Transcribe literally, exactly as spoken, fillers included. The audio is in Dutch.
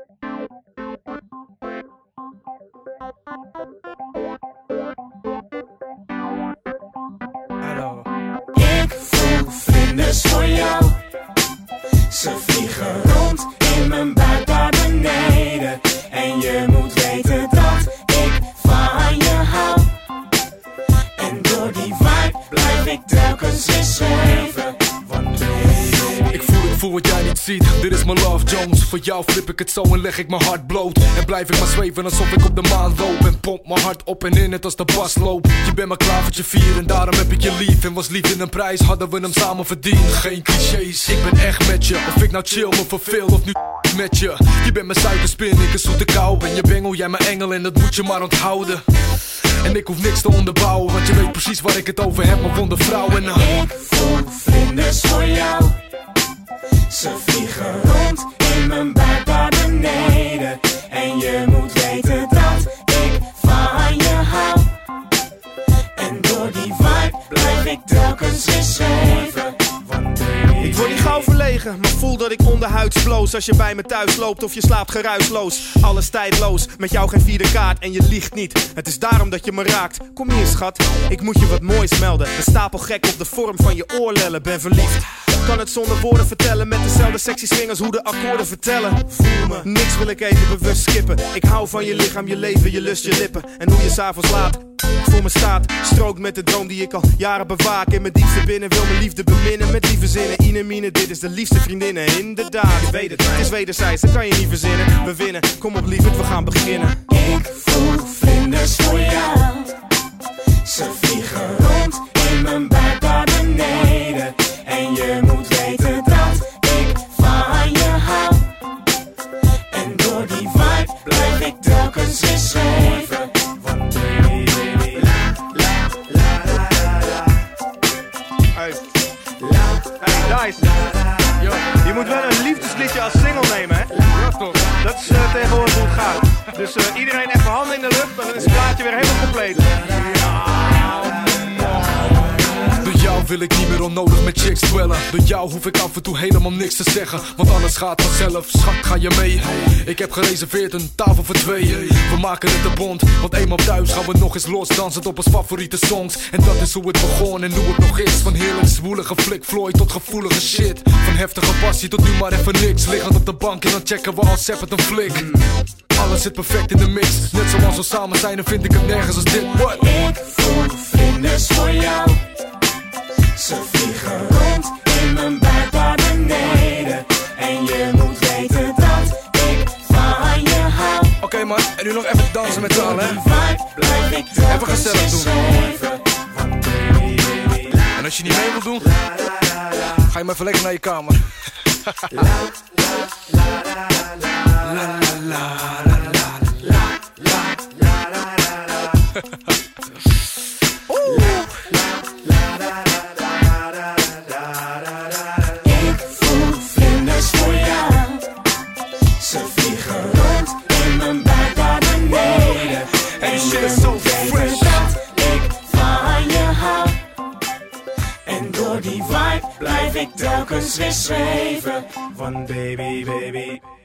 Hallo. Ik voel vlinders voor jou. Ze vliegen rond in mijn buik naar beneden. En je moet weten dat ik van je hou. En door die vibe blijf ik telkens weer zweven. Want baby, Ik voel, ik voel wat jij niet ziet. Dit is mijn Love Jones. Voor jou flip ik het zo en leg ik mijn hart bloot. En blijf ik maar zweven alsof ik op de maan loop. En pomp mijn hart op en in net als de bas loopt. Je bent mijn klavertje vier en daarom heb ik je lief. En was liefde een prijs, hadden we hem samen verdiend. Geen clichés, ik ben echt met je. Of ik nou chill me verveel of nu met je. Je bent mijn suikerspin, ik een zoete kou. Ben je bengel, jij mijn engel en dat moet je maar onthouden. En ik hoef niks te onderbouwen, want je weet precies waar ik het over heb, mijn wonde vrouw. En uh... ik voel vlinders voor jou. Ze vliegen rond in mijn buik naar beneden. En je moet weten dat ik van je hou. En door die vibe blijf ik telkens weer zweven. Want baby, Ik word niet gauw verlegen, maar voel dat ik onderhuids bloos. Als je bij me thuis loopt of je slaapt geruisloos. Alles tijdloos, met jou geen vierde kaart en je liegt niet. Het is daarom dat je me raakt. Kom hier schat, ik moet je wat moois melden. De stapel gek op de vorm van je oorlellen, ben verliefd. Kan het zonder woorden vertellen, met dezelfde sexy swingers hoe de akkoorden vertellen. Voel me, niks wil ik even bewust skippen. Ik hou van je lichaam, je leven, je lust, je lippen. En hoe je s'avonds laat voor me staat, strookt met de droom die ik al jaren bewaak. In mijn diepste binnen wil mijn liefde beminnen met lieve zinnen. Ine mine, dit is de liefste vriendinnen. Inderdaad, je weet het, het is wederzijds, dat kan je niet verzinnen. We winnen, kom op lieverd, we gaan beginnen. ik voel vlinders voor jou. Ze vliegen rond in mijn buik naar beneden. En je moet weten dat ik van je hou. En door die vibe blijf ik telkens weer zweven. Want baby, baby, la la la la la la. Hey, hey Dice, yo, je moet wel een liefdesliedje als single nemen, hè? Ja toch? Dat is uh, tegenwoordig hoe het gaat. Dus uh, iedereen even handen in de lucht, dan is het plaatje weer helemaal compleet. Door jou wil ik niet meer onnodig met chicks dwellen. Door jou hoef ik af en toe helemaal niks te zeggen, want alles gaat vanzelf. Schat, ga je mee? Ik heb gereserveerd een tafel voor twee. We maken het een bond, want eenmaal thuis gaan we nog eens los. Dansend op ons favoriete songs. En dat is hoe het begon en hoe het nog is. Van heerlijk zwoelige Flick Floyd tot gevoelige shit. Van heftige passie tot nu maar even niks. Liggend op de bank en dan checken we als seppet een flik. Alles zit perfect in de mix. Net zoals we samen zijn, dan vind ik het nergens als dit. What? Ik voel vlinders voor jou. Ze vliegen rond in mijn buik naar beneden. En je moet weten dat ik van je hou. Oké okay, man, en nu nog even dansen met z'n allen, hè? Blijf ik even gezellig doen. Zweven. Want baby, baby, la, En als je niet mee wilt doen, la, la, la, la. ga je maar even lekker naar je kamer. La, la, la, la, la, la, la, la, la, la, la, la, la, la. Ik voel vlinders voor jou. Ze vliegen rond in mijn buik naar beneden. En je moet weten dat ik van je hou. En door die vibe blijf ik telkens weer zweven. Want baby, baby,